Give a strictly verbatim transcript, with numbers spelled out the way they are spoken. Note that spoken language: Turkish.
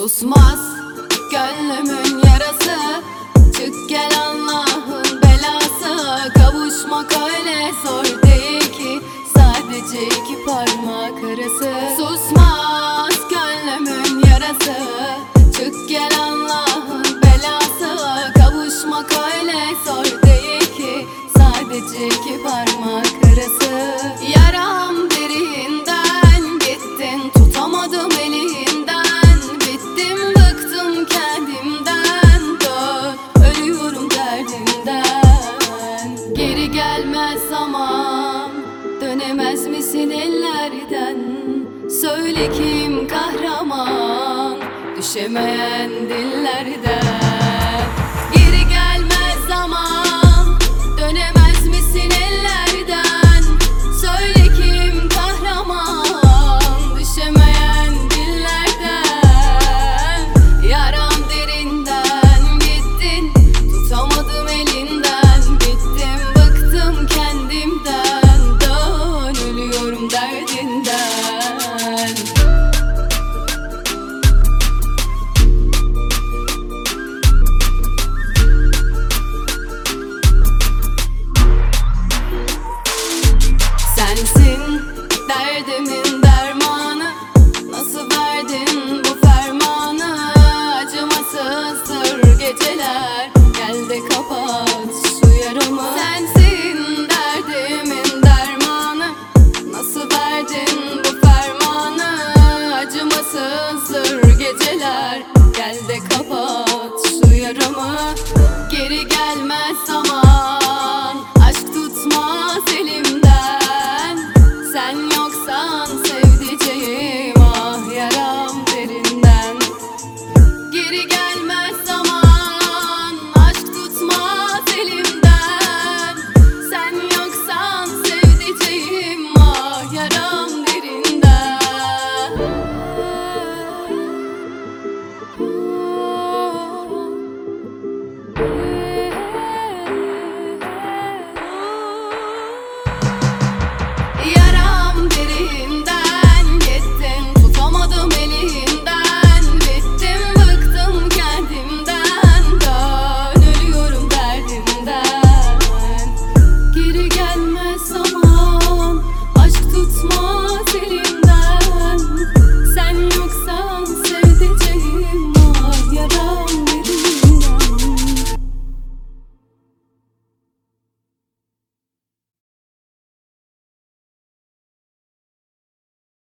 Susmaz gönlümün yarası, çık gel Allah'ın belası. Kavuşmak öyle zor değil ki, sadece iki parmak arası. Susmaz gönlümün yarası, çık gel Allah'ın belası. Kavuşmak öyle zor değil ki, sadece iki parmak arası. Yaram derinden gittin, tutamadım elinden. Bittim bıktım kendimden, dön ölüyorum derdimden. Geri gelmez zaman, dönemez misin ellerden? Söyle kim kahraman, düşemeyen dillerden. Geri gelmez zaman, dönemez misin ellerden? Söyle kim kahraman, düşemeyen dillerden. Yaram derinden gittin, tutamadım elinden. Bittim bıktım kendimden, dön ölüyorum derdinden. Sensin derdimin dermanı, nasıl verdin bu fermanı? Acımasızdır geceler, gel de kapat şu yaramı. Sensin derdimin dermanı, nasıl verdin bu fermanı? Acımasızdır geceler, gel de kapat şu yaramı. Geri gelmez zaman,